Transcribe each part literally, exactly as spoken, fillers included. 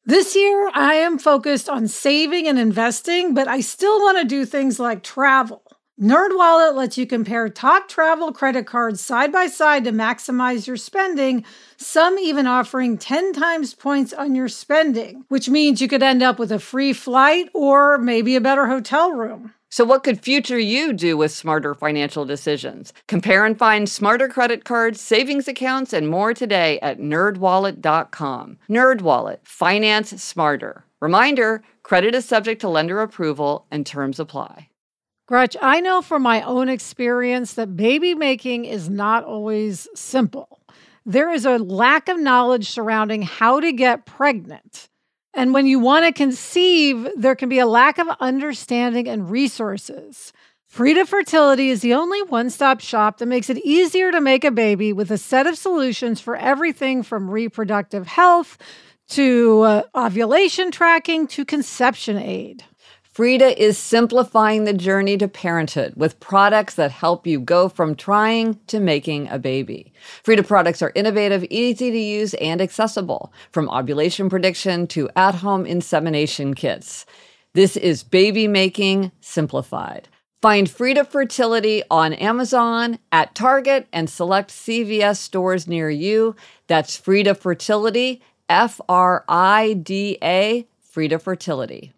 This year, I am focused on saving and investing, but I still want to do things like travel. NerdWallet lets you compare top travel credit cards side by side to maximize your spending, some even offering ten times points on your spending, which means you could end up with a free flight or maybe a better hotel room. So what could future you do with smarter financial decisions? Compare and find smarter credit cards, savings accounts, and more today at nerd wallet dot com. NerdWallet. Finance smarter. Reminder, credit is subject to lender approval and terms apply. Gretch, I know from my own experience that baby making is not always simple. There is a lack of knowledge surrounding how to get pregnant. And when you want to conceive, there can be a lack of understanding and resources. Frida Fertility is the only one-stop shop that makes it easier to make a baby with a set of solutions for everything from reproductive health to uh, ovulation tracking to conception aid. Frida is simplifying the journey to parenthood with products that help you go from trying to making a baby. Frida products are innovative, easy to use, and accessible, from ovulation prediction to at-home insemination kits. This is baby making simplified. Find Frida Fertility on Amazon, at Target, and select C V S stores near you. That's Frida Fertility, F R I D A, Frida Fertility.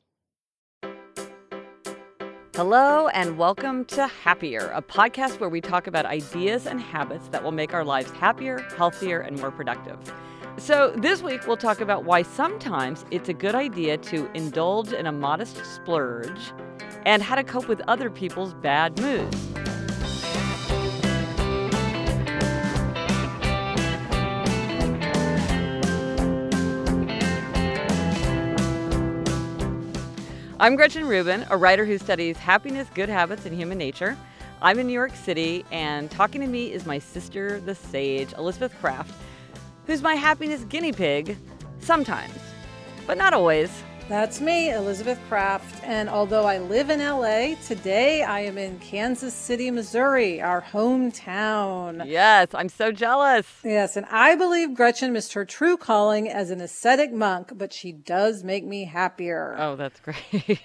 Hello and welcome to Happier, a podcast where we talk about ideas and habits that will make our lives happier, healthier, and more productive. So this week we'll talk about why sometimes it's a good idea to indulge in a modest splurge and how to cope with other people's bad moods. I'm Gretchen Rubin, a writer who studies happiness, good habits, and human nature. I'm in New York City, and talking to me is my sister, the sage, Elizabeth Craft, who's my happiness guinea pig sometimes, but not always. That's me, Elizabeth Craft, and although I live in L A, today I am in Kansas City, Missouri, our hometown. Yes, I'm so jealous. Yes, and I believe Gretchen missed her true calling as an ascetic monk, but she does make me happier. Oh, that's great.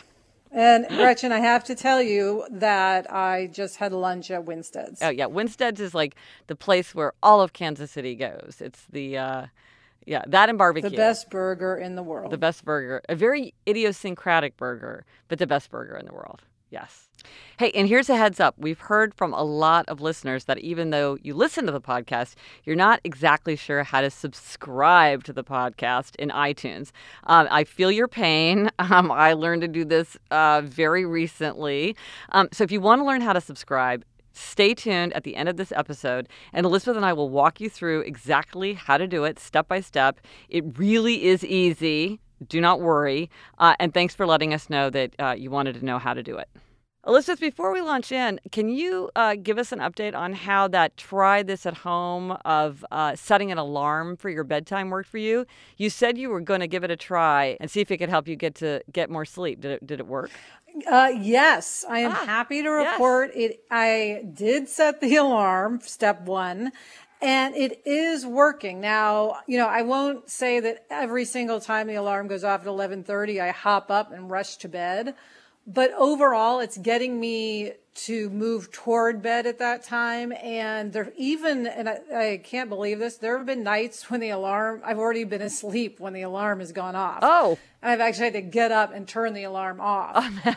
And Gretchen, I have to tell you that I just had lunch at Winstead's. Oh, yeah, Winstead's is like the place where all of Kansas City goes. It's the... Uh... Yeah, that and barbecue. The best burger in the world. The best burger. A very idiosyncratic burger, but the best burger in the world. Yes. Hey, and here's a heads up. We've heard from a lot of listeners that even though you listen to the podcast, you're not exactly sure how to subscribe to the podcast in iTunes. Um, I feel your pain. Um, I learned to do this uh, very recently. Um, so if you want to learn how to subscribe, stay tuned at the end of this episode, and Elizabeth and I will walk you through exactly how to do it step by step. It really is easy. Do not worry. Uh, and thanks for letting us know that uh, you wanted to know how to do it. Elizabeth, before we launch in, can you uh, give us an update on how that try this at home of uh, setting an alarm for your bedtime worked for you? You said you were going to give it a try and see if it could help you get to get more sleep. Did it, did it work? Uh, yes, I am ah, happy to report yes. it. I did set the alarm, step one, and it is working. Now, you know, I won't say that every single time the alarm goes off at eleven thirty, I hop up and rush to bed. But overall, it's getting me to move toward bed at that time. And there even, and I, I can't believe this, there have been nights when the alarm, I've already been asleep when the alarm has gone off. Oh. And I've actually had to get up and turn the alarm off.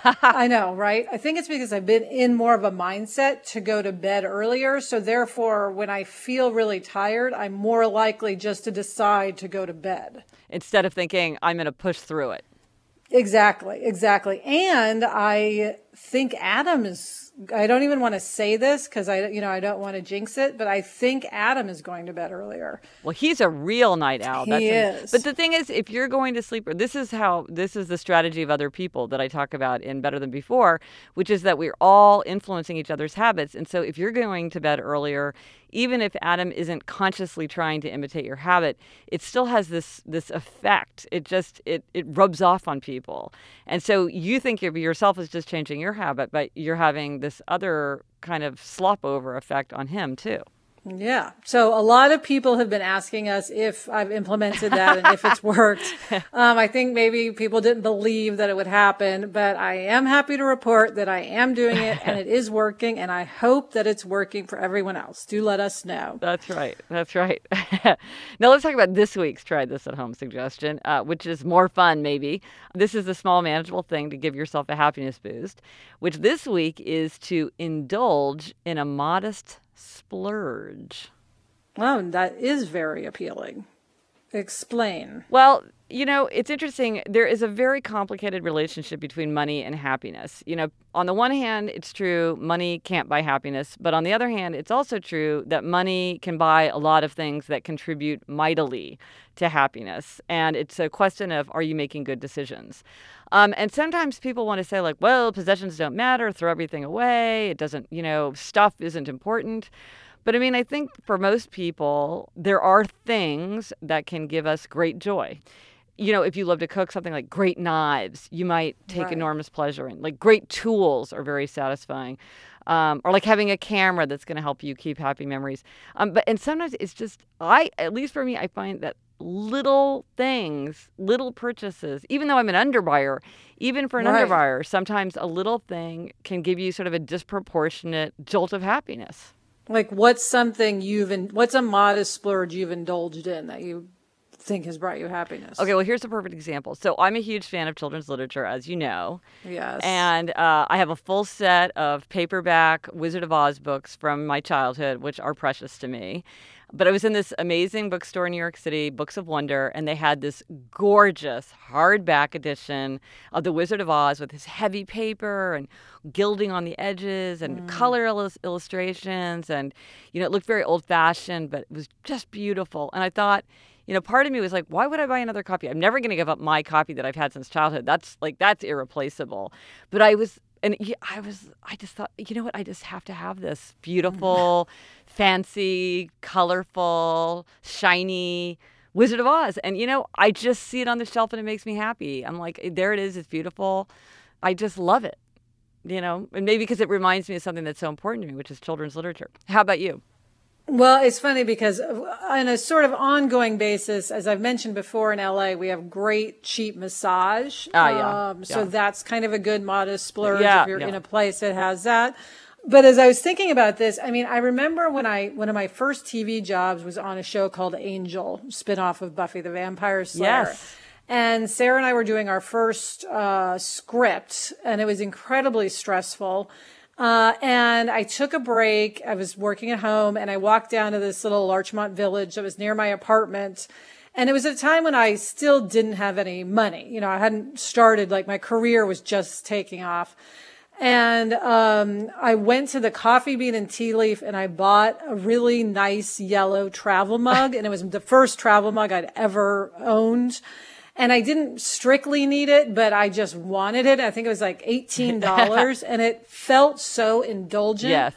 I know, right? I think it's because I've been in more of a mindset to go to bed earlier. So therefore, when I feel really tired, I'm more likely just to decide to go to bed. Instead of thinking, I'm going to push through it. Exactly, exactly. And I think Adam is, I don't even want to say this because I, you know, I don't want to jinx it, but I think Adam is going to bed earlier. Well, he's a real night owl. He That's is. But the thing is, if you're going to sleep, this is how, this is the strategy of other people that I talk about in Better Than Before, which is that we're all influencing each other's habits. And so if you're going to bed earlier, even if Adam isn't consciously trying to imitate your habit, it still has this this effect. It just, it it rubs off on people. And so you think of yourself as just changing your habit, but you're having this other kind of slop over effect on him too. Yeah. So a lot of people have been asking us if I've implemented that and if it's worked. Um, I think maybe people didn't believe that it would happen, but I am happy to report that I am doing it and it is working. And I hope that it's working for everyone else. Do let us know. That's right. That's right. Now let's talk about this week's try this at home suggestion, uh, which is more fun, maybe. This is a small, manageable thing to give yourself a happiness boost, which this week is to indulge in a modest splurge. Oh, that is very appealing. Explain. Well, you know, it's interesting. There is a very complicated relationship between money and happiness. You know, on the one hand, it's true money can't buy happiness. But on the other hand, it's also true that money can buy a lot of things that contribute mightily to happiness. And it's a question of, are you making good decisions? Um, and sometimes people want to say, like, well, possessions don't matter, throw everything away. It doesn't, you know, stuff isn't important. But I mean, I think for most people, there are things that can give us great joy. You know, if you love to cook, something like great knives, you might take Right. enormous pleasure in. Like great tools are very satisfying. Um, or like having a camera that's going to help you keep happy memories. Um, but and sometimes it's just, I, at least for me, I find that little things, little purchases, even though I'm an underbuyer, even for an Right. underbuyer, sometimes a little thing can give you sort of a disproportionate jolt of happiness. Like, what's something you've, in, what's a modest splurge you've indulged in that you think has brought you happiness? Okay, well, here's a perfect example. So I'm a huge fan of children's literature, as you know. Yes. And uh, I have a full set of paperback Wizard of Oz books from my childhood, which are precious to me. But I was in this amazing bookstore in New York City, Books of Wonder, and they had this gorgeous hardback edition of The Wizard of Oz with this heavy paper and gilding on the edges and mm. color illus- illustrations. And, you know, it looked very old-fashioned, but it was just beautiful. And I thought, you know, part of me was like, why would I buy another copy? I'm never going to give up my copy that I've had since childhood. That's like, that's irreplaceable. But I was, and I was, I just thought, you know what? I just have to have this beautiful, fancy, colorful, shiny Wizard of Oz. And, you know, I just see it on the shelf and it makes me happy. I'm like, there it is. It's beautiful. I just love it, you know, and maybe because it reminds me of something that's so important to me, which is children's literature. How about you? Well, it's funny because on a sort of ongoing basis, as I've mentioned before in L A, we have great cheap massage. Ah, yeah. Um, so yeah. that's kind of a good modest splurge yeah, if you're yeah. in a place that has that. But as I was thinking about this, I mean, I remember when I, one of my first T V jobs was on a show called Angel, spinoff of Buffy the Vampire Slayer. Yes. And Sarah and I were doing our first uh, script, and it was incredibly stressful. Uh, and I took a break. I was working at home and I walked down to this little Larchmont village that was near my apartment. And it was at a time when I still didn't have any money. You know, I hadn't started, like my career was just taking off. And, um, I went to the Coffee Bean and Tea Leaf and I bought a really nice yellow travel mug. And it was the first travel mug I'd ever owned. And I didn't strictly need it, but I just wanted it. I think it was like eighteen dollars and it felt so indulgent. Yes.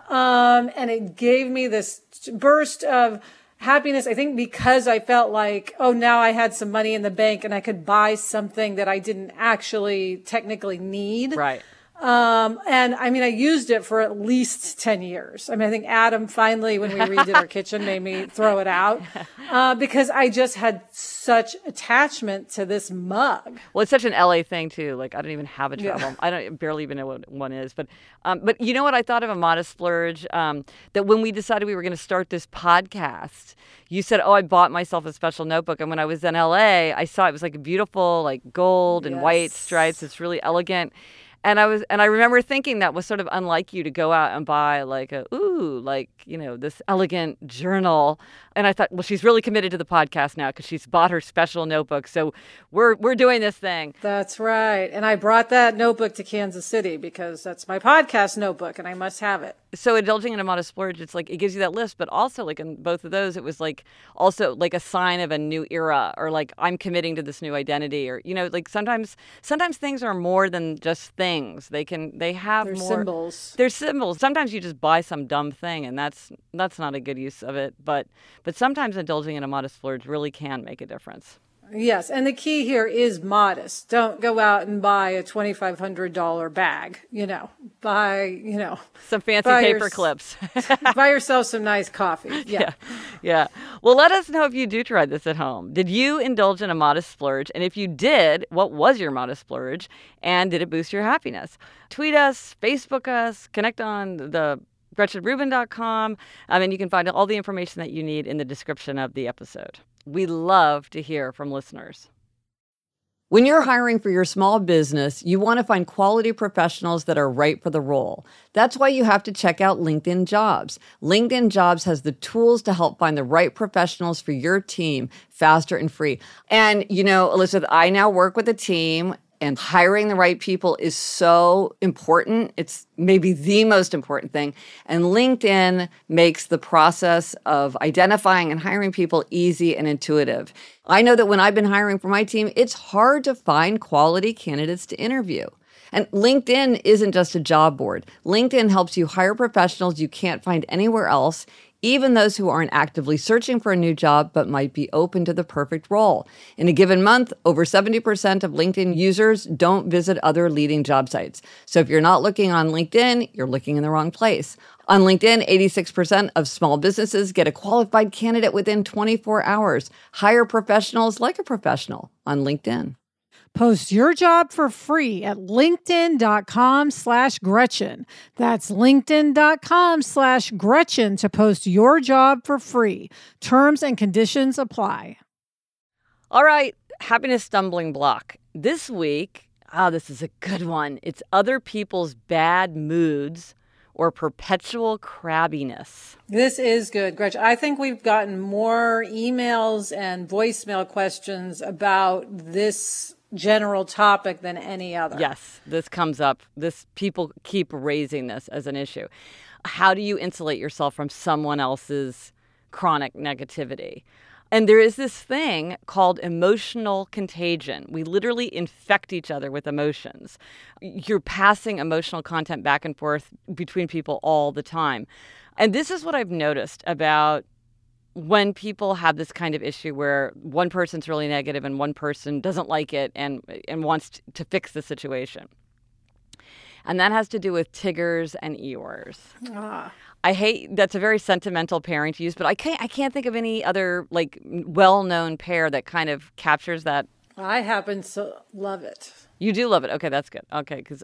Um, and it gave me this burst of happiness. I think because I felt like, oh, now I had some money in the bank and I could buy something that I didn't actually technically need. Right. Um, and I mean, I used it for at least ten years. I mean, I think Adam finally, when we redid our kitchen, made me throw it out, uh, because I just had such attachment to this mug. Well, it's such an L A thing too. Like, I don't even have a travel. Yeah. I don't barely even know what one is. But, um, but you know what? I thought of a modest splurge, um, that when we decided we were going to start this podcast, you said, oh, I bought myself a special notebook. And when I was in L A, I saw it was like a beautiful, like gold and Yes. white stripes. It's really elegant. And I was, and I remember thinking that was sort of unlike you to go out and buy like a, ooh, like, you know, this elegant journal. And I thought, well, she's really committed to the podcast now because she's bought her special notebook. So we're we're doing this thing. That's right. And I brought that notebook to Kansas City because that's my podcast notebook and I must have it. So indulging in a modest splurge, it's like it gives you that list, but also like in both of those, it was like also like a sign of a new era or like I'm committing to this new identity or, you know, like sometimes sometimes things are more than just things. They can they have They're more symbols. They're symbols. Sometimes you just buy some dumb thing and that's that's not a good use of it. But but sometimes indulging in a modest splurge really can make a difference. Yes, and the key here is modest. Don't go out and buy a twenty-five hundred dollars bag, you know, buy, you know. Some fancy paper your, clips. Buy yourself some nice coffee. Yeah. yeah. Yeah. Well, let us know if you do try this at home. Did you indulge in a modest splurge? And if you did, what was your modest splurge? And did it boost your happiness? Tweet us, Facebook us, connect on the Gretchen Rubin dot com. Um, and you can find all the information that you need in the description of the episode. We love to hear from listeners. When you're hiring for your small business, you want to find quality professionals that are right for the role. That's why you have to check out LinkedIn Jobs. LinkedIn Jobs has the tools to help find the right professionals for your team faster and free. And, you know, Elizabeth, I now work with a team, and hiring the right people is so important. It's maybe the most important thing. And LinkedIn makes the process of identifying and hiring people easy and intuitive. I know that when I've been hiring for my team, it's hard to find quality candidates to interview. And LinkedIn isn't just a job board. LinkedIn helps you hire professionals you can't find anywhere else, even those who aren't actively searching for a new job but might be open to the perfect role. In a given month, over seventy percent of LinkedIn users don't visit other leading job sites. So if you're not looking on LinkedIn, you're looking in the wrong place. On LinkedIn, eighty-six percent of small businesses get a qualified candidate within twenty-four hours. Hire professionals like a professional on LinkedIn. Post your job for free at linkedin.com slash Gretchen. That's linkedin.com slash Gretchen to post your job for free. Terms and conditions apply. All right, happiness stumbling block. This week, oh, this is a good one. It's other people's bad moods or perpetual crabbiness. This is good, Gretchen. I think we've gotten more emails and voicemail questions about this general topic than any other. Yes, this comes up. This people keep raising this as an issue. How do you insulate yourself from someone else's chronic negativity? And there is this thing called emotional contagion. We literally infect each other with emotions. You're passing emotional content back and forth between people all the time. And this is what I've noticed about when people have this kind of issue where one person's really negative and one person doesn't like it and and wants to fix the situation. And that has to do with Tiggers and Eeyores. Ah. I hate, that's a very sentimental pairing to use, but I can't I can't think of any other like well-known pair that kind of captures that. I happen to love it. You do love it. Okay, that's good. Okay, because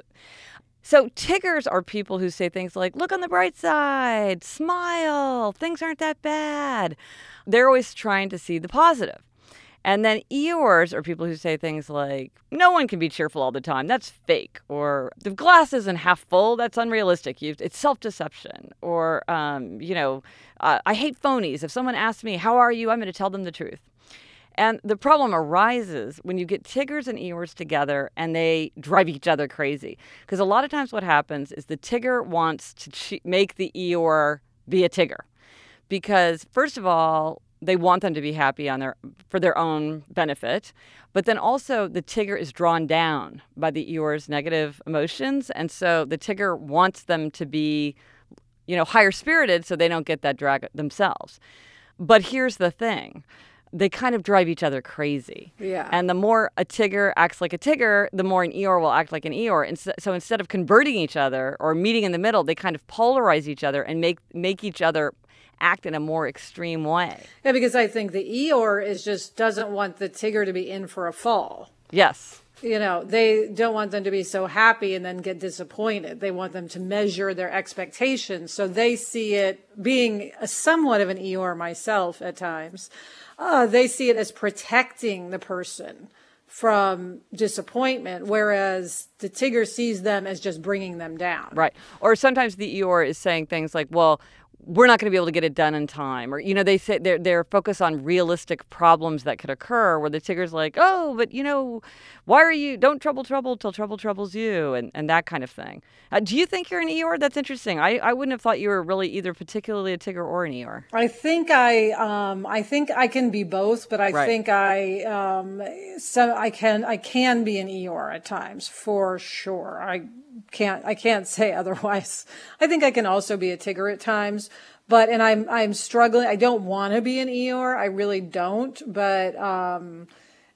so Tiggers are people who say things like, look on the bright side, smile, things aren't that bad. They're always trying to see the positive. And then Eeyores are people who say things like, no one can be cheerful all the time. That's fake. Or the glass isn't half full. That's unrealistic. It's self-deception. Or, um, you know, uh, I hate phonies. If someone asks me, how are you? I'm going to tell them the truth. And the problem arises when you get Tiggers and Eeyores together and they drive each other crazy. Because a lot of times what happens is the Tigger wants to che- make the Eeyore be a Tigger. Because, first of all, they want them to be happy on their for their own benefit. But then also the Tigger is drawn down by the Eeyore's negative emotions. And so the Tigger wants them to be, you know, higher spirited so they don't get that drag themselves. But here's the thing. They kind of drive each other crazy. Yeah. And the more a Tigger acts like a Tigger, the more an Eeyore will act like an Eeyore. And so, so instead of converting each other or meeting in the middle, they kind of polarize each other and make make each other act in a more extreme way. Yeah, because I think the Eeyore is just doesn't want the Tigger to be in for a fall. Yes. You know, they don't want them to be so happy and then get disappointed. They want them to measure their expectations. So they see it, being a somewhat of an Eeyore myself at times, uh, they see it as protecting the person from disappointment, whereas the Tigger sees them as just bringing them down. Right. Or sometimes the Eeyore is saying things like, well, we're not going to be able to get it done in time. Or, you know, they say they're, they're focused on realistic problems that could occur where the Tigger's like, oh, but, you know, why are you, don't trouble trouble till trouble troubles you, and, and that kind of thing. Uh, do you think you're an Eeyore? That's interesting. I, I wouldn't have thought you were really either particularly a Tigger or an Eeyore. I think I, um, I think I can be both, but I right. think I, um, so I can, I can be an Eeyore at times for sure. I can't, I can't say otherwise. I think I can also be a Tigger at times. But, and I'm, I'm struggling. I don't want to be an Eeyore. I really don't. But, um,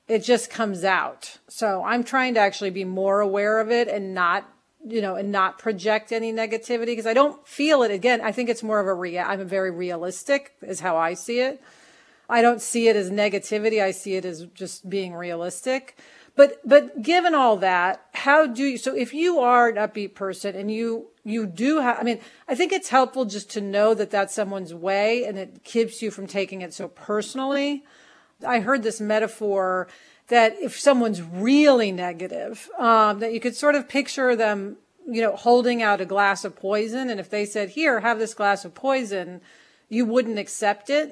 it just comes out. So I'm trying to actually be more aware of it and not, you know, and not project any negativity because I don't feel it. Again, I think it's more of a rea- I'm very realistic is how I see it. I don't see it as negativity. I see it as just being realistic. But, but given all that, how do you, so if you are an upbeat person and you, you do have, I mean, I think it's helpful just to know that that's someone's way and it keeps you from taking it so personally. I heard this metaphor that if someone's really negative, um, that you could sort of picture them, you know, holding out a glass of poison. And if they said, here, have this glass of poison, you wouldn't accept it.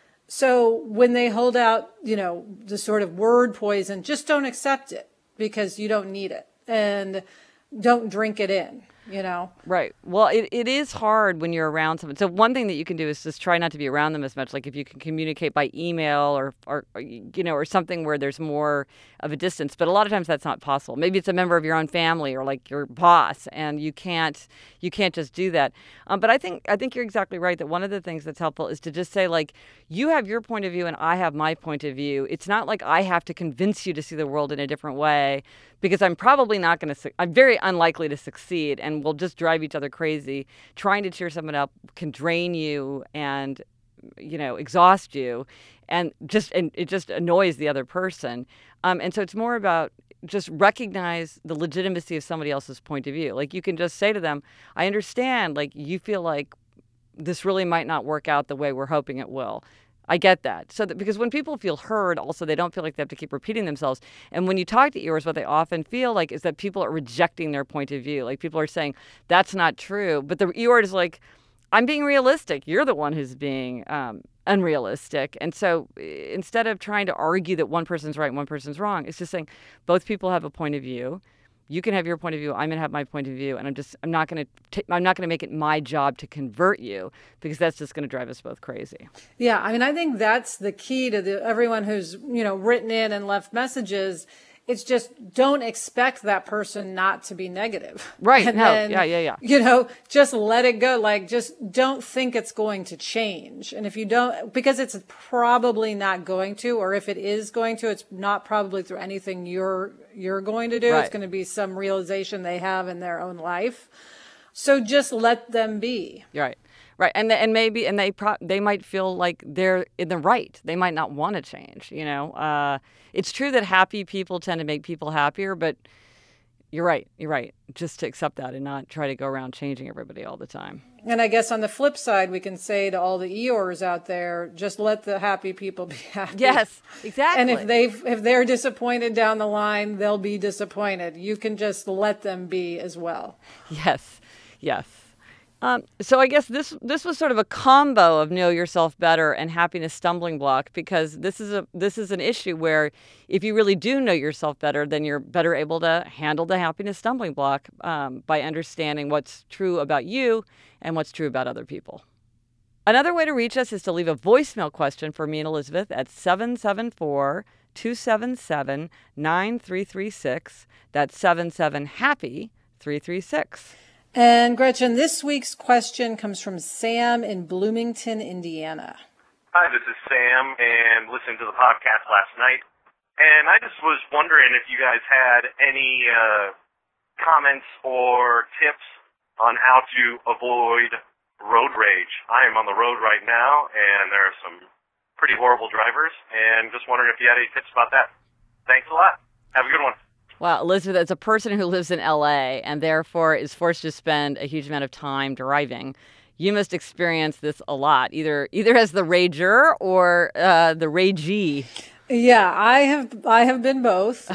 So when they hold out, you know, the sort of word poison, just don't accept it because you don't need it and don't drink it in, you know? Right. Well, it, it is hard when you're around someone. So one thing that you can do is just try not to be around them as much. Like if you can communicate by email or, or, or you know, or something where there's more of a distance. But a lot of times that's not possible. Maybe it's a member of your own family or like your boss, and you can't you can't just do that. Um, but I think I think you're exactly right that one of the things that's helpful is to just say, like, you have your point of view and I have my point of view. It's not like I have to convince you to see the world in a different way, because I'm probably not going to, I'm very unlikely to succeed, and we'll just drive each other crazy. Trying to cheer someone up can drain you and, you know, exhaust you, and just, and it just annoys the other person. Um, and so it's more about just recognize the legitimacy of somebody else's point of view. Like you can just say to them, I understand, like you feel like this really might not work out the way we're hoping it will. I get that. So that, because when people feel heard, also they don't feel like they have to keep repeating themselves. And when you talk to Eeyores, what they often feel like is that people are rejecting their point of view. Like people are saying, that's not true. But the Eeyore is like, I'm being realistic. You're the one who's being um, unrealistic. And so instead of trying to argue that one person's right and one person's wrong, it's just saying both people have a point of view. You can have your point of view. I'm going to have my point of view, and I'm just I'm not going to I'm not going to make it my job to convert you, because that's just going to drive us both crazy. Yeah, I mean, I think that's the key to the everyone who's, you know, written in and left messages. It's just don't expect that person not to be negative. Right. And no. then, yeah. Yeah. Yeah. You know, just let it go. Like, just don't think it's going to change. And if you don't, because it's probably not going to, or if it is going to, it's not probably through anything you're, you're going to do. Right. It's going to be some realization they have in their own life. So just let them be. You're right. Right. And and maybe, and they pro- they might feel like they're in the right. They might not want to change, you know. Uh, it's true that happy people tend to make people happier, but you're right. You're right. Just to accept that and not try to go around changing everybody all the time. And I guess on the flip side, we can say to all the Eeyores out there, just let the happy people be happy. Yes, exactly. And if they if they're disappointed down the line, they'll be disappointed. You can just let them be as well. Yes. Yes. Um, so I guess this this was sort of a combo of Know Yourself Better and Happiness Stumbling Block, because this is a this is an issue where if you really do know yourself better, then you're better able to handle the happiness stumbling block um, by understanding what's true about you and what's true about other people. Another way to reach us is to leave a voicemail question for me and Elizabeth at seven seven four, two seven seven, nine three three six. That's seven seven happy three three six. And Gretchen, this week's question comes from Sam in Bloomington, Indiana. Hi, this is Sam, and listened to the podcast last night. And I just was wondering if you guys had any uh, comments or tips on how to avoid road rage. I am on the road right now, and there are some pretty horrible drivers, and just wondering if you had any tips about that. Thanks a lot. Have a good one. Wow, Elizabeth, as a person who lives in L A and therefore is forced to spend a huge amount of time driving, you must experience this a lot, either either as the rager or uh, the ragee. Yeah, I have I have been both.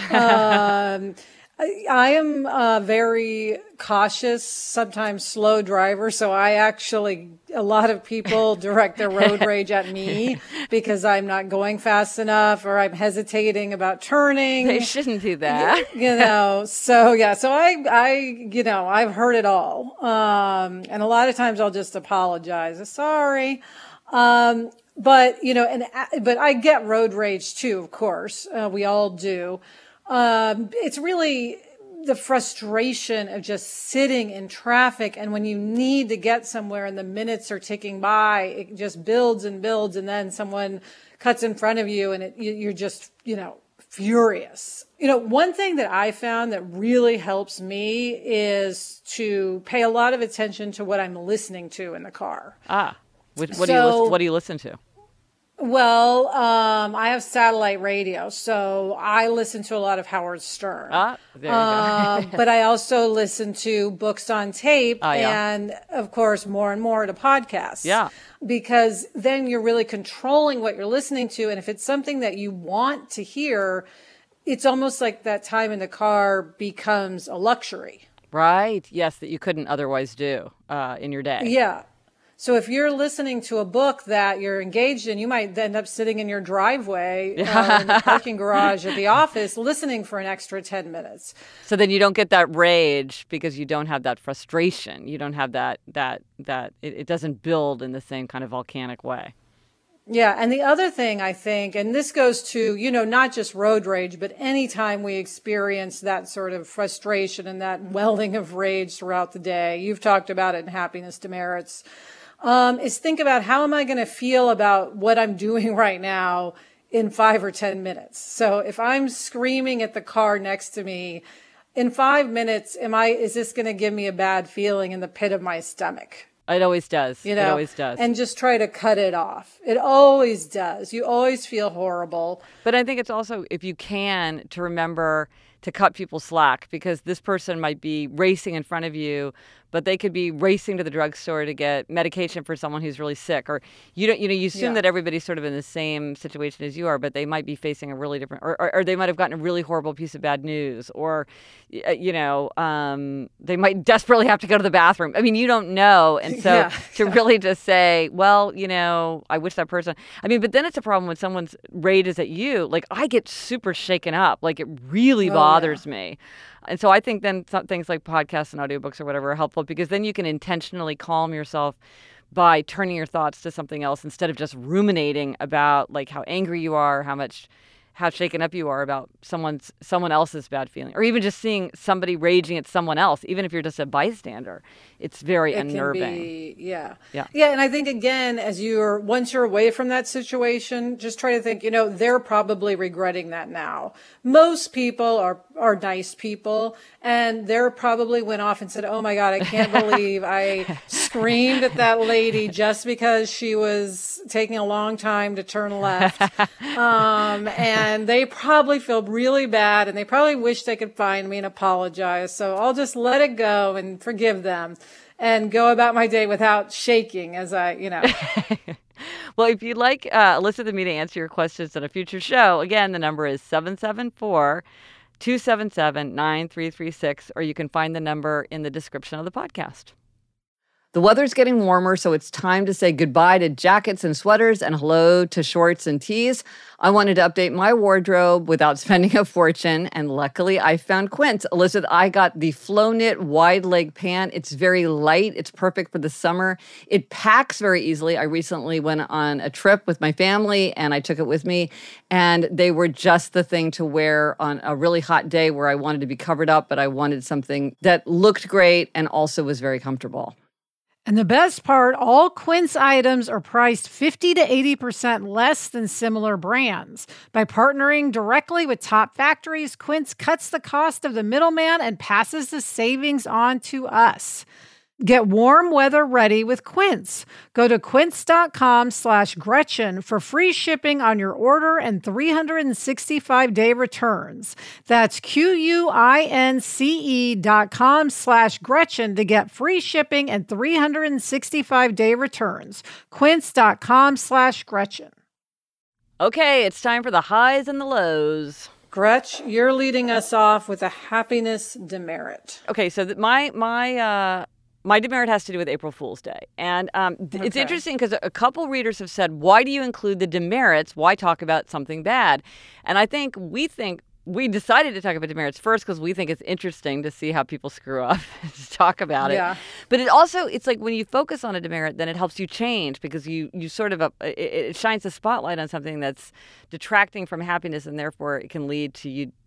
um, I, I am a very cautious, sometimes slow driver, so I actually, a lot of people direct their road rage at me because I'm not going fast enough or I'm hesitating about turning. They shouldn't do that. You know, so yeah, so I, I, you know, I've heard it all. Um, and a lot of times I'll just apologize. Sorry. Um, but, you know, and, but I get road rage too, of course. Uh, we all do. Um, it's really the frustration of just sitting in traffic. And when you need to get somewhere and the minutes are ticking by, it just builds and builds. And then someone cuts in front of you and it, you, you're just, you know, furious. You know, one thing that I found that really helps me is to pay a lot of attention to what I'm listening to in the car. Ah, what, what, so, do, you listen, what do you listen to? Well, um, I have satellite radio, so I listen to a lot of Howard Stern. Ah, there you uh, go. But I also listen to books on tape oh, yeah. and, of course, more and more to podcasts. Yeah. Because then you're really controlling what you're listening to. And if it's something that you want to hear, it's almost like that time in the car becomes a luxury. Right. Yes, that you couldn't otherwise do uh, in your day. Yeah. So if you're listening to a book that you're engaged in, you might end up sitting in your driveway uh, in the parking garage at the office listening for an extra ten minutes. So then you don't get that rage because you don't have that frustration. You don't have that, that, that it, it doesn't build in the same kind of volcanic way. Yeah. And the other thing I think, and this goes to, you know, not just road rage, but anytime we experience that sort of frustration and that welding of rage throughout the day, you've talked about it in Happiness Demerits. Um, is think about how am I going to feel about what I'm doing right now in five or ten minutes. So if I'm screaming at the car next to me in five minutes, am I, is this going to give me a bad feeling in the pit of my stomach? It always does. You know, it always does. And just try to cut it off. It always does. You always feel horrible. But I think it's also, if you can, to remember to cut people slack, because this person might be racing in front of you, but they could be racing to the drugstore to get medication for someone who's really sick. Or you don't, you know, you assume Yeah. that everybody's sort of in the same situation as you are, but they might be facing a really different, or, or, or they might have gotten a really horrible piece of bad news, or, you know, um, they might desperately have to go to the bathroom. I mean, you don't know. And so Yeah. to really just say, well, you know, I wish that person, I mean, but then it's a problem when someone's rage is at you. Like, I get super shaken up. Like, it really Oh, bothers yeah. me. And so I think then some things like podcasts and audiobooks or whatever are helpful, because then you can intentionally calm yourself by turning your thoughts to something else instead of just ruminating about like how angry you are, how much, how shaken up you are about someone's someone else's bad feeling, or even just seeing somebody raging at someone else, even if you're just a bystander. It's very It can unnerving. be, yeah. Yeah. Yeah. And I think, again, as you're, once you're away from that situation, just try to think, you know, they're probably regretting that now. Most people are, are nice people, and they're probably went off and said, oh my God, I can't believe I screamed at that lady just because she was taking a long time to turn left. Um, and they probably feel really bad, and they probably wish they could find me and apologize. So I'll just let it go and forgive them and go about my day without shaking as I, you know. Well, if you'd like uh, Alyssa and me to answer your questions on a future show, again, the number is seven seven four, two seven seven, nine three three six, or you can find the number in the description of the podcast. The weather's getting warmer, so it's time to say goodbye to jackets and sweaters and hello to shorts and tees. I wanted to update my wardrobe without spending a fortune, and luckily I found Quince. Elizabeth, I got the Flow Knit wide leg pant. It's very light. It's perfect for the summer. It packs very easily. I recently went on a trip with my family, and I took it with me, and they were just the thing to wear on a really hot day where I wanted to be covered up, but I wanted something that looked great and also was very comfortable. And the best part, all Quince items are priced fifty to eighty percent less than similar brands. By partnering directly with top factories, Quince cuts the cost of the middleman and passes the savings on to us. Get warm weather ready with Quince. Go to quince.com slash Gretchen for free shipping on your order and three hundred sixty-five day returns. That's Q-U-I-N-C-E dot com slash Gretchen to get free shipping and three hundred sixty-five day returns. Quince.com slash Gretchen. Okay, it's time for the highs and the lows. Gretch, you're leading us off with a happiness demerit. Okay, so th- my my uh, my demerit has to do with April Fool's Day, and um, th- it's Okay. interesting because a couple readers have said, "Why do you include the demerits? Why talk about something bad?" And I think we think we decided to talk about demerits first because we think it's interesting to see how people screw up and to talk about it. Yeah. But it also, it's like when you focus on a demerit, then it helps you change because you, you sort of, uh, it, it shines a spotlight on something that's detracting from happiness, and therefore it can lead to you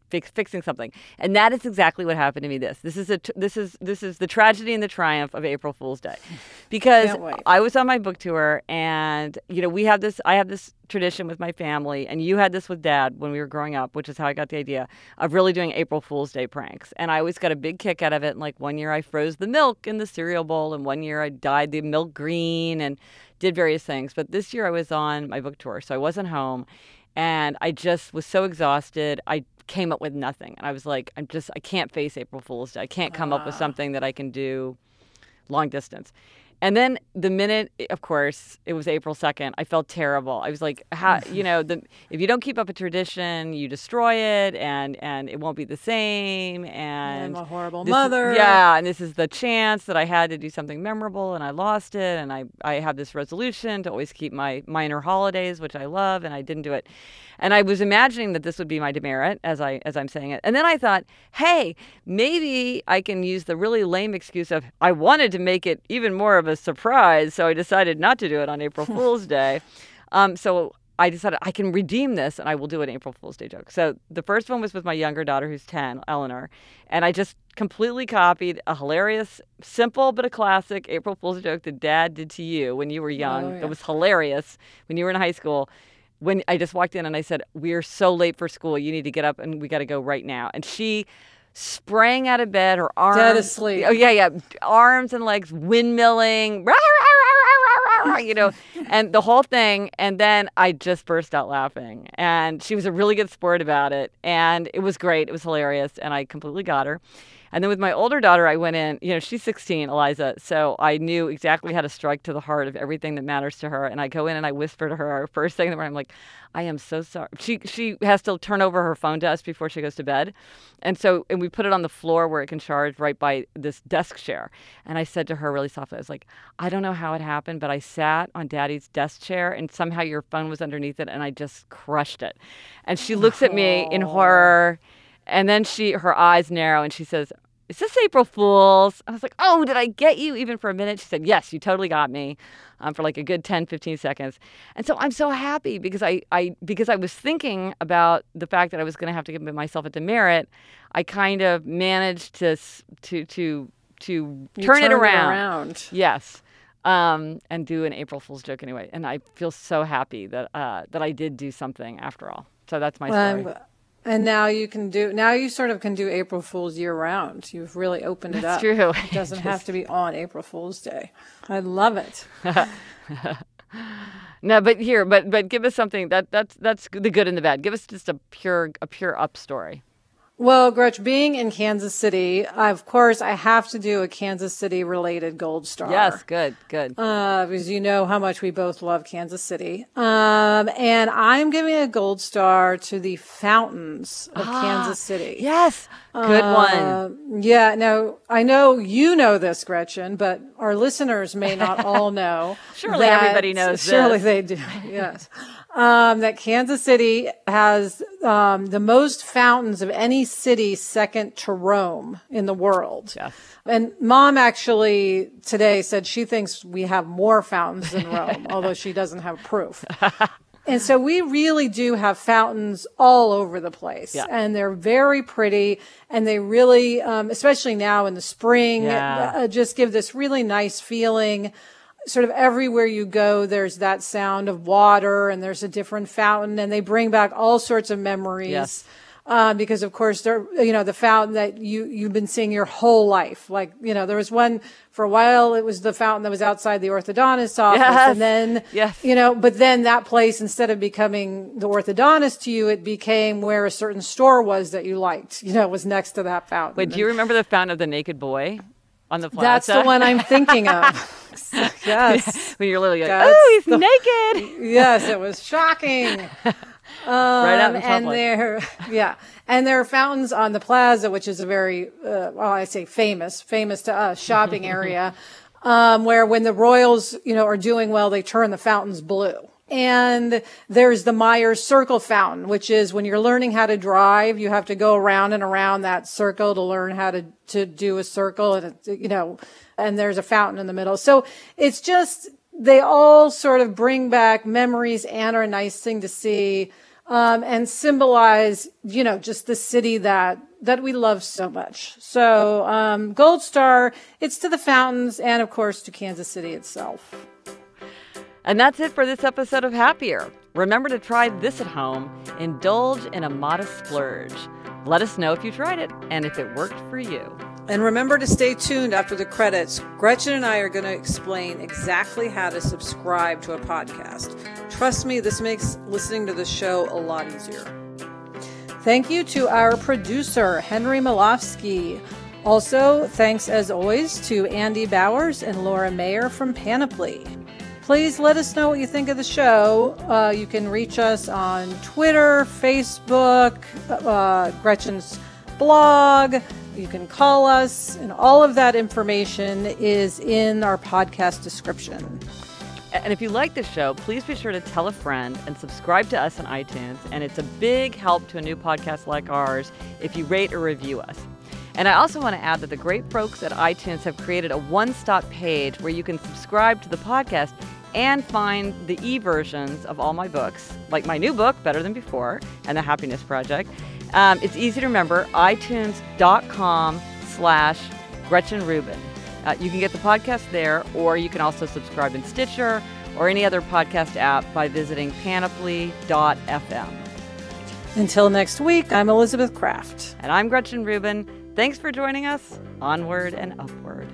fix, fixing something. And that is exactly what happened to me. This, this is a, this is, this is the tragedy and the triumph of April Fool's Day, because I was on my book tour, and you know, we have this, I have this tradition with my family, and you had this with Dad when we were growing up, which is how I got the idea of really doing April Fool's Day pranks. And I always got a big kick out of it. And like one year I froze the milk in the cereal bowl, and one year I dyed the milk green and did various things. But this year I was on my book tour, so I wasn't home, and I just was so exhausted. I came up with nothing. And I was like, I'm just, I can't face April Fool's Day. I can't come uh. up with something that I can do long distance. And then the minute, of course, it was April second, I felt terrible. I was like, how, you know, the, if you don't keep up a tradition, you destroy it, and, and it won't be the same. And I'm a horrible this, mother. Yeah, and this is the chance that I had to do something memorable, and I lost it. And I, I have this resolution to always keep my minor holidays, which I love, and I didn't do it. And I was imagining that this would be my demerit, as, I, as I'm saying it. And then I thought, hey, maybe I can use the really lame excuse of I wanted to make it even more of a surprise, so I decided not to do it on April Fool's Day. Um, so I decided I can redeem this, and I will do an April Fool's Day joke. So the first one was with my younger daughter, who's ten, Eleanor. And I just completely copied a hilarious, simple but a classic April Fool's joke that Dad did to you when you were young. Oh, yeah. It was hilarious when you were in high school. When I just walked in and I said, we're so late for school. You need to get up and we got to go right now. And she sprang out of bed, her arms. Dead asleep. Oh, yeah, yeah. Arms and legs windmilling, rah, rah, rah, rah, rah, you know, and the whole thing. And then I just burst out laughing. And she was a really good sport about it. And it was great. It was hilarious. And I completely got her. And then with my older daughter, I went in, you know, she's sixteen, Eliza. So I knew exactly how to strike to the heart of everything that matters to her. And I go in and I whisper to her first thing in the morning, I'm like, I am so sorry. She she has to turn over her phone to us before she goes to bed. And so, and we put it on the floor where it can charge right by this desk chair. And I said to her really softly, I was like, I don't know how it happened, but I sat on Daddy's desk chair and somehow your phone was underneath it and I just crushed it. And she looks at me in horror. And then she, her eyes narrow and she says, is this April Fool's? I was like, oh, did I get you even for a minute? She said, yes, you totally got me um, for like a good ten, fifteen seconds. And so I'm so happy because I, I because I was thinking about the fact that I was going to have to give myself a demerit. I kind of managed to to to to turn it around. it around. Yes. Um, and do an April Fool's joke anyway. And I feel so happy that uh, that I did do something after all. So that's my story. Um, And now you can do, now you sort of can do April Fool's year round. You've really opened it That's up. true. It doesn't Just... have to be on April Fool's Day. I love it. No, but here, but but give us something that that's that's the good and the bad. Give us just a pure a pure up story. Well, Gretch, being in Kansas City, of course, I have to do a Kansas City related gold star. Yes, good, good. Uh, because you know how much we both love Kansas City. Um, and I'm giving a gold star to the fountains of ah, Kansas City. Yes, good uh, one. Yeah, now, I know you know this, Gretchen, but our listeners may not all know. Surely everybody knows surely this. Surely they do, yes. Um, that Kansas City has um, the most fountains of any city second to Rome in the world. Yes. And Mom actually today said she thinks we have more fountains than Rome, although she doesn't have proof. And so we really do have fountains all over the place. Yeah. And they're very pretty. And they really, um, especially now in the spring, yeah. uh, just give this really nice feeling. Sort of everywhere you go, there's that sound of water and there's a different fountain and they bring back all sorts of memories. Yes. Um, because of course they're, you know, the fountain that you, you've been seeing your whole life. Like, you know, there was one for a while, it was the fountain that was outside the orthodontist's office. Yes. And then, yes. you know, but then that place, instead of becoming the orthodontist to you, it became where a certain store was that you liked, you know, was next to that fountain. Wait, do you remember the fountain of the naked boy on the plaza? That's the one I'm thinking of. Yes. When you're literally like, oh, he's the, naked. Yes, it was shocking. Um, right out in public. And there, yeah. And there are fountains on the plaza, which is a very, uh, well, I say famous, famous to us, shopping area, um, where when the Royals, you know, are doing well, they turn the fountains blue. And there's the Myers Circle fountain, which is when you're learning how to drive, you have to go around and around that circle to learn how to, to do a circle. And, it, you know, and there's a fountain in the middle. So it's just, they all sort of bring back memories and are a nice thing to see. um, and symbolize, you know, just the city that that we love so much. So um, Gold Star, it's to the fountains and, of course, to Kansas City itself. And that's it for this episode of Happier. Remember to try this at home. Indulge in a modest splurge. Let us know if you tried it and if it worked for you. And remember to stay tuned after the credits. Gretchen and I are going to explain exactly how to subscribe to a podcast. Trust me, this makes listening to the show a lot easier. Thank you to our producer, Henry Malofsky. Also, thanks as always to Andy Bowers and Laura Mayer from Panoply. Please let us know what you think of the show. Uh, you can reach us on Twitter, Facebook, uh, Gretchen's blog. You can call us, and all of that information is in our podcast description. And if you like the show, please be sure to tell a friend and subscribe to us on iTunes. And it's a big help to a new podcast like ours if you rate or review us. And I also want to add that the great folks at iTunes have created a one-stop page where you can subscribe to the podcast and find the e-versions of all my books, like my new book, Better Than Before, and The Happiness Project. Um, it's easy to remember, itunes.com slash Gretchen Rubin. Uh, you can get the podcast there, or you can also subscribe in Stitcher or any other podcast app by visiting panoply dot f m. Until next week, I'm Elizabeth Kraft. And I'm Gretchen Rubin. Thanks for joining us. Onward and upward.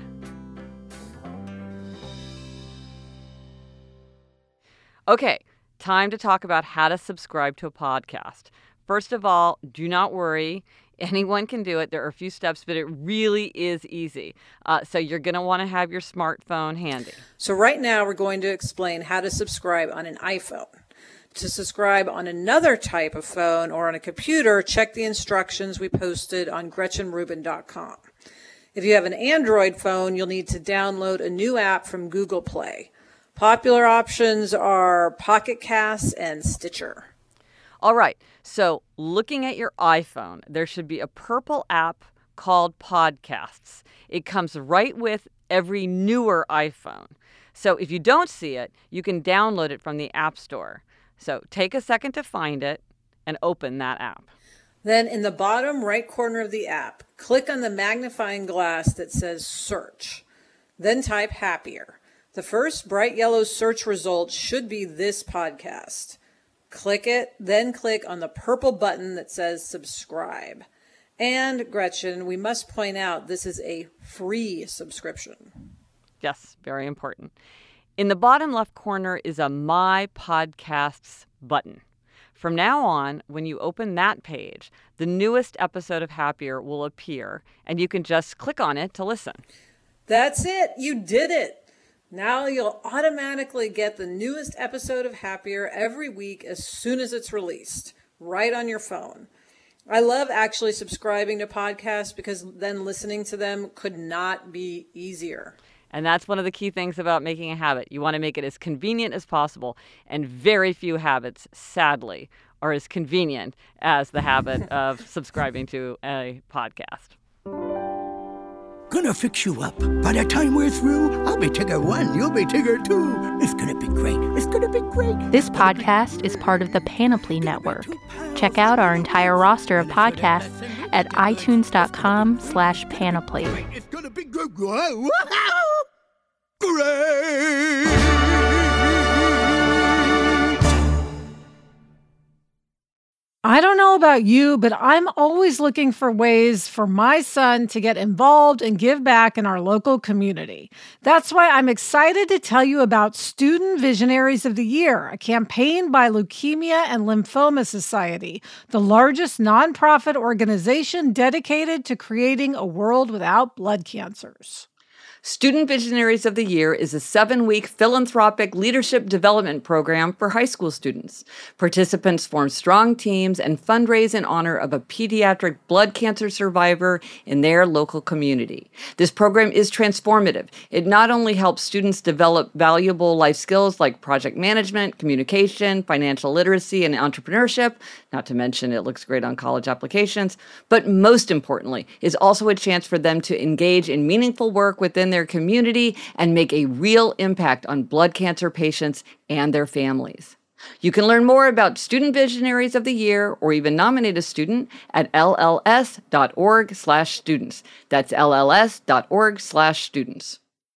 Okay, time to talk about how to subscribe to a podcast. First of all, do not worry. Anyone can do it. There are a few steps, but it really is easy. Uh, so you're going to want to have your smartphone handy. So right now we're going to explain how to subscribe on an iPhone. To subscribe on another type of phone or on a computer, check the instructions we posted on gretchen rubin dot com. If you have an Android phone, you'll need to download a new app from Google Play. Popular options are Pocket Casts and Stitcher. All right, so looking at your iPhone, there should be a purple app called Podcasts. It comes right with every newer iPhone. So if you don't see it, you can download it from the App Store. So take a second to find it and open that app. Then in the bottom right corner of the app, click on the magnifying glass that says Search. Then type Happier. The first bright yellow search result should be this podcast. Click it, then click on the purple button that says Subscribe. And, Gretchen, we must point out this is a free subscription. Yes, very important. In the bottom left corner is a My Podcasts button. From now on, when you open that page, the newest episode of Happier will appear, and you can just click on it to listen. That's it. You did it. Now you'll automatically get the newest episode of Happier every week as soon as it's released, right on your phone. I love actually subscribing to podcasts because then listening to them could not be easier. And that's one of the key things about making a habit. You want to make it as convenient as possible. And very few habits, sadly, are as convenient as the habit of subscribing to a podcast. Gonna fix you up. By the time we're through, I'll be Tigger one, you'll be Tigger two. It's gonna be great. It's gonna be great. This podcast is part of the Panoply Network. Check out our entire roster of podcasts at itunes.com slash panoply. It's gonna be great. Great! I don't know about you, but I'm always looking for ways for my son to get involved and give back in our local community. That's why I'm excited to tell you about Student Visionaries of the Year, a campaign by Leukemia and Lymphoma Society, the largest nonprofit organization dedicated to creating a world without blood cancers. Student Visionaries of the Year is a seven-week philanthropic leadership development program for high school students. Participants form strong teams and fundraise in honor of a pediatric blood cancer survivor in their local community. This program is transformative. It not only helps students develop valuable life skills like project management, communication, financial literacy, and entrepreneurship, not to mention it looks great on college applications, but most importantly, is also a chance for them to engage in meaningful work within their community and make a real impact on blood cancer patients and their families. You can learn more about Student Visionaries of the Year or even nominate a student at L L S dot org slash students. That's L L S dot org slash students.